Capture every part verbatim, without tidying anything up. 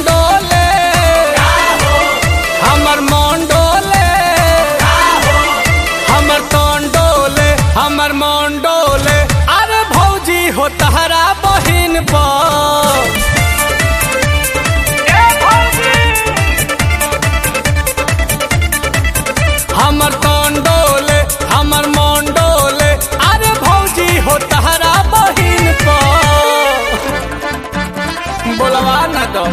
डोले हमर मन डोले हमर तन डोले हमर मन डोले अरे भौजी हो तहरा बहिन पर हमर तन डोले हमर मन डोले अरे भौजी हो तहरा बहिन पर बोलवा ना दो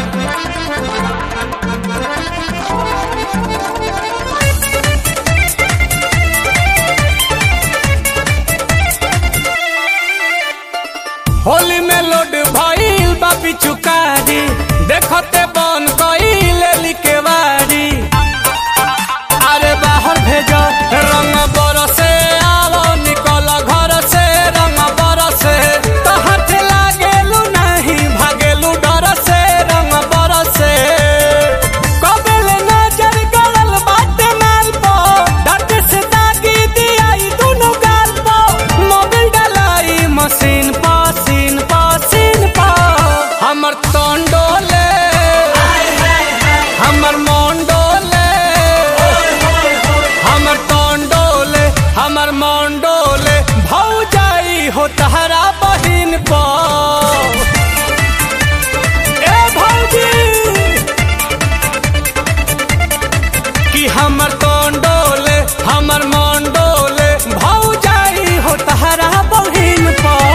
होली में लोड भइल बा पिचुकारी देखते बन गइल लिकेवारी अरे बाहर भेजो रंग बरसे आवो निकल घर से रंग बरसे तो हाथ लागेलू नहीं भागेलू डर से रंग बरसे कबल नजर गड़ल बाटे माल पो डट से दागी दियाई दोनों गाल पो मोबिल डलाई मशीन पसीन पसीन पो हमर तन डोले हमर मन डोले हमर तन डोले हमर मन डोले भौजाई हो तहरा बहिन पर ए भौजी कि हमर तन डोले हमर मन डोले भौजाई हो तहरा बहिन पर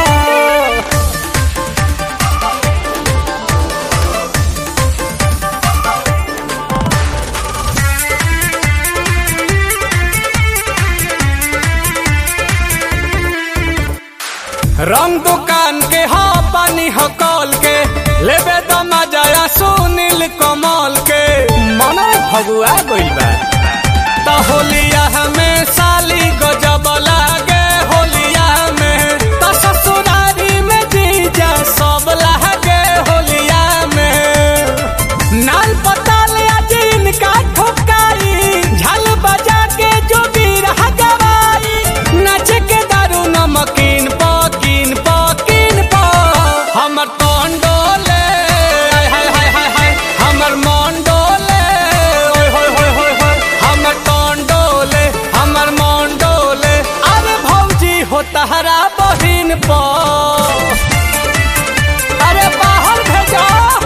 रंग दुकान के हा पानी हो कॉल के लेबे तो मजा सुनील कमल के मन फगुआ गइल बा तो होलिया हमें साली गजब लागे होलिया में तो ससुरारी में जीजा सब लागे होलिया में नाल पताल आज इनका ठोकाई झाल बजा के जो भी रह गवाई नाच के दारू नमकीन पकीन पकीन प हमर तन डोले हाय हाय हाय हाय हाय हमर मन डोले ओय होय होय होय होय हमर तन डोले हमर मन डोले अरे भौजी हो तहरा बहिन पर अरे बाहर भेजो